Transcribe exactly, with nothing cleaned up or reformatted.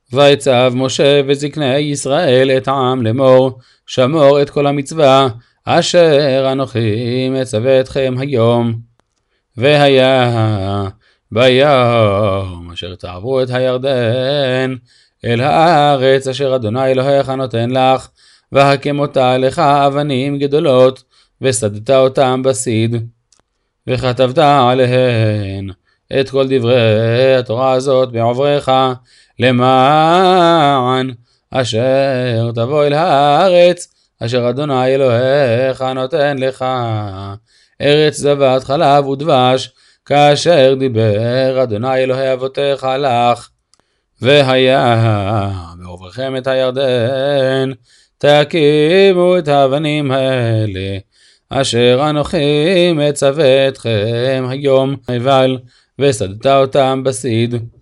ויצב משה וזקני ישראל את העם לאמור, שמור את כל המצווה אשר אנוכי מצווה אתכם היום. והיה ביום אשר תעברו את הירדן אל הארץ אשר אדוני אלוהיך נותן לך, והקם אותה לך אבנים גדולות, וסדת אותם בסיד, וכתבת עליהן את כל דברי התורה הזאת בעוברך, למען אשר תבוא אל הארץ אשר אדוני אלוהיך נותן לך, ארץ זבת חלב ודבש, כאשר דיבר אדוני אלוהי אבותיך לך. והיה בעוברכם את הירדן, תקימו את האבנים האלה אשר אנוכי מצווה אתכם היום, אבל וסדת אותם בסיד.